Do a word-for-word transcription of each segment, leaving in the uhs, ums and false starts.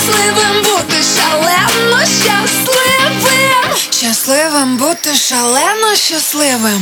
щасливим бути шалено щасливим. Щасливим бути шалено щасливим.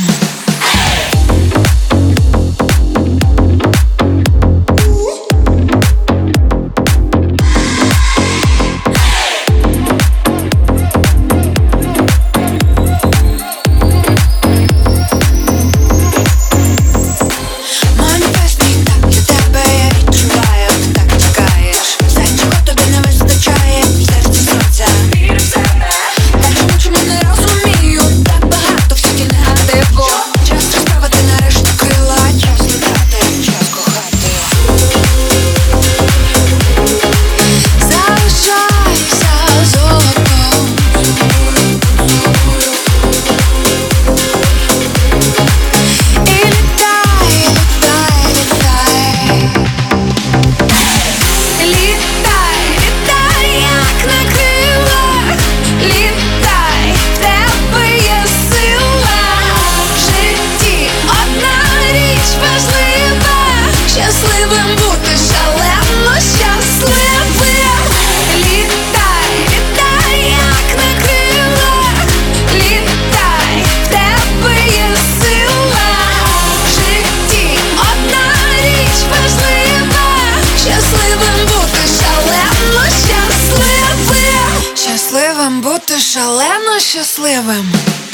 Щасливим бути шалено щасливим. Літай, літай, як на крилах. Літай, в тебе є сила. В житті одна річ важлива. Щасливим бути шалено щасливим. Щасливим бути шалено щасливим.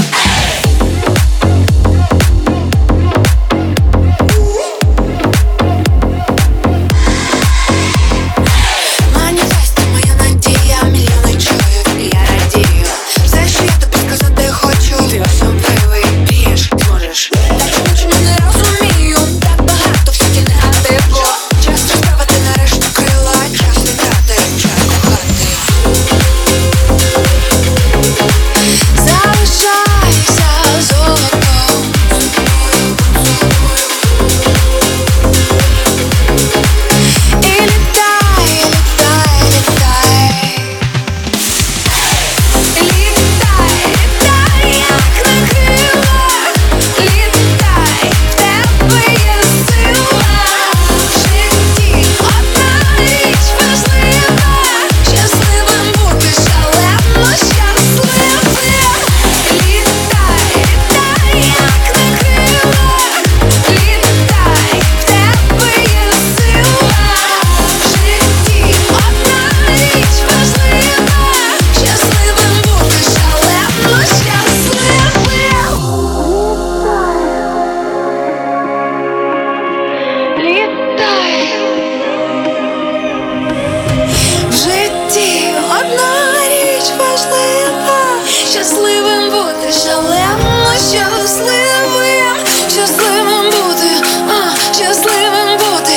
Щасливим бути шалено щасливим. Щасливим бути, а, щасливим бути,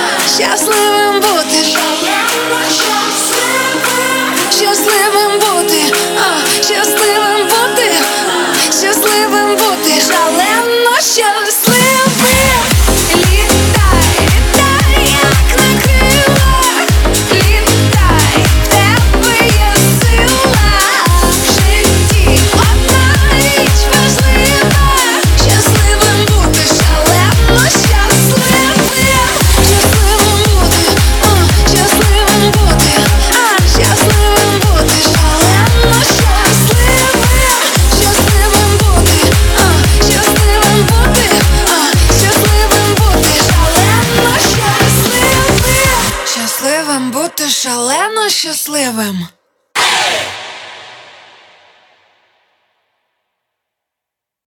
щасливим бути шалено щасливим. Щасливим бути, а, щасливим бути, щасливим бути шалено щасливим. Щасливим бути шалено щасливим.